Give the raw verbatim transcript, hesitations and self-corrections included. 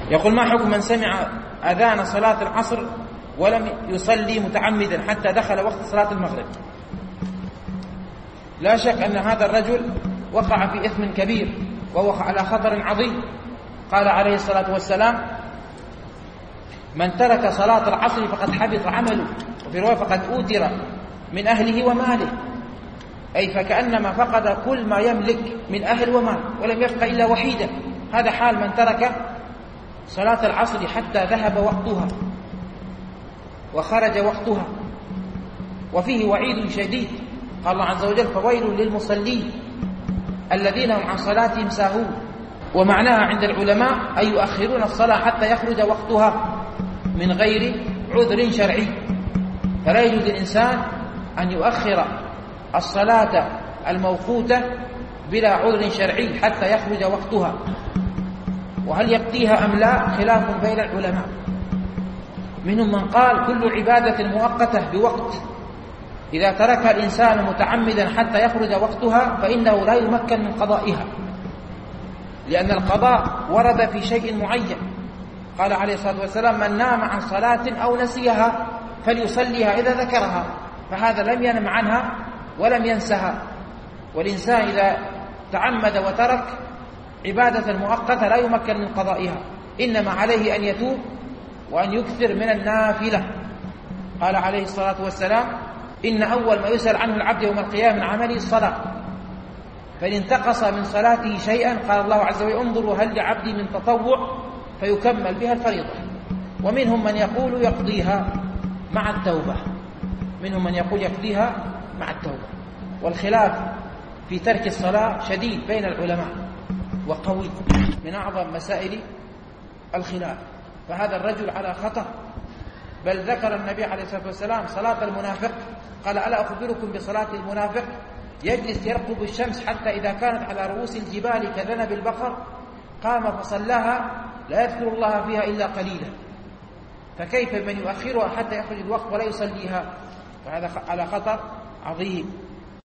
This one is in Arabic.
يقول: ما حكم من سمع أذان صلاة العصر ولم يصلي متعمدا حتى دخل وقت صلاة المغرب؟ لا شك أن هذا الرجل وقع في إثم كبير وهو على خطر عظيم. قال عليه الصلاة والسلام: من ترك صلاة العصر فقد حبط عمله، وفي رواية فقد أوتر من أهله وماله، أي فكأنما فقد كل ما يملك من أهل ومال ولم يبق إلا وحيدا. هذا حال من ترك صلاة العصر حتى ذهب وقتها وخرج وقتها، وفيه وعيد شديد. قال الله عز وجل: فويل للمصلين الذين هم عن صلاتهم ساهون. ومعناها عند العلماء أن يؤخرون الصلاة حتى يخرج وقتها من غير عذر شرعي. فلا يجوز للإنسان أن يؤخر الصلاة الموقوتة بلا عذر شرعي حتى يخرج وقتها. وهل يقضيها أم لا خلاف بين العلماء. منهم من قال: كل عبادة مؤقتة بوقت إذا ترك الإنسان متعمدا حتى يخرج وقتها فإنه لا يمكن من قضائها، لأن القضاء ورد في شيء معين. قال عليه الصلاة والسلام: من نام عن صلاة أو نسيها فليصليها إذا ذكرها. فهذا لم ينم عنها ولم ينسها. والإنسان إذا تعمد وترك عبادة مؤقتة لا يمكن من قضائها، إنما عليه أن يتوب وأن يكثر من النافلة. قال عليه الصلاة والسلام: إن أول ما يسأل عنه العبد يوم القيامة من عمله الصلاة، فإن انتقص من صلاته شيئا قال الله عز وجل: انظروا هل لعبدي من تطوع فيكمل بها الفريضة. ومنهم من يقول يقضيها مع التوبة منهم من يقول يقضيها مع التوبة. والخلاف في ترك الصلاة شديد بين العلماء وقوي، من أعظم مسائل الخلاف. فهذا الرجل على خطر. بل ذكر النبي عليه الصلاة والسلام صلاة المنافق، قال: ألا أخبركم بصلاة المنافق؟ يجلس يرقب الشمس حتى إذا كانت على رؤوس الجبال كذنب البقر قام فصلاها لا يذكر الله فيها إلا قليلا. فكيف من يؤخرها حتى يخرج الوقت ولا يصليها؟ فهذا على خطر عظيم.